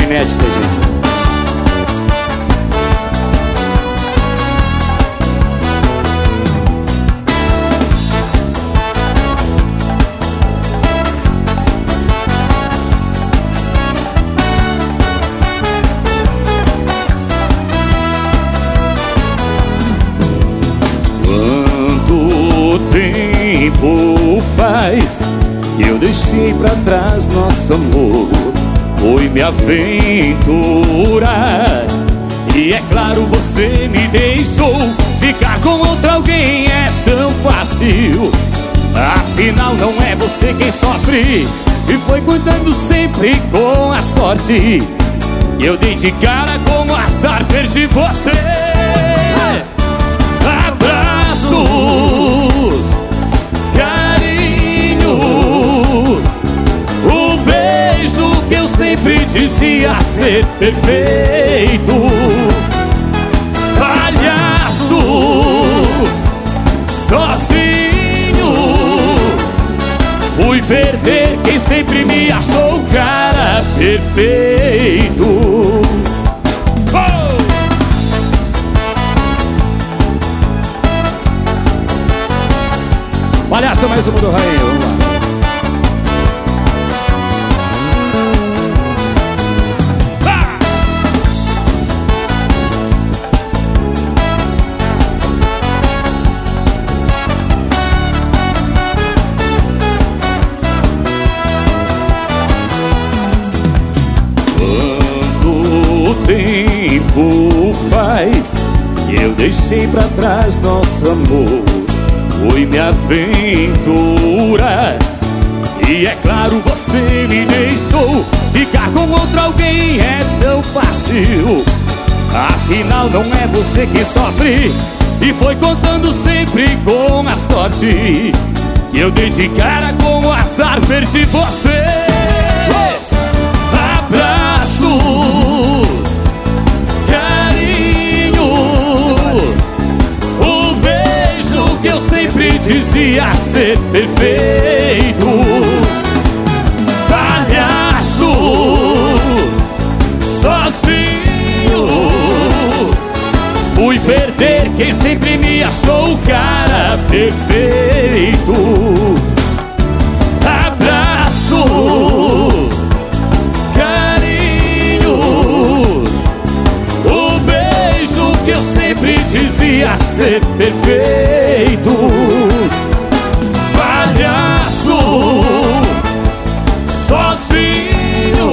inédita, gente. Quanto tempo faz que eu deixei pra trás nosso amor? Foi me aventurar e é claro você me deixou. Ficar com outro alguém é tão fácil, afinal não é você quem sofre. E foi contando sempre com a sorte, e eu dei de cara com o azar, perdi você. Abraços, carinhos, o beijo que eu sempre dizia ser perfeito. Palhaço, sozinho, fui perder quem sempre me achou o cara perfeito. Palhaço, mais uma do Rainha, vamos lá. Quanto tempo faz que eu deixei pra trás nosso amor? Foi me aventurar e é claro você me deixou. Ficar com outro alguém é tão fácil, afinal não é você que sofre. E foi contando sempre com a sorte, que eu dei de cara com o azar, perdi você. Abraço, carinho, o beijo que eu sempre dizia ser perfeito. Palhaço, sozinho, fui perder quem sempre me achou o cara perfeito. Abraço, carinho, o beijo que eu sempre dizia ser perfeito. Palhaço, sozinho,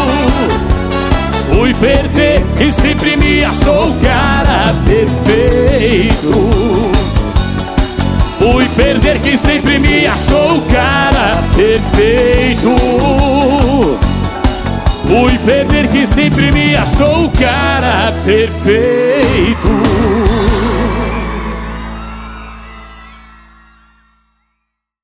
fui perder quem sempre me achou o cara perfeito. Fui perder quem sempre me achou o cara perfeito. Fui perder quem sempre me achou o cara perfeito.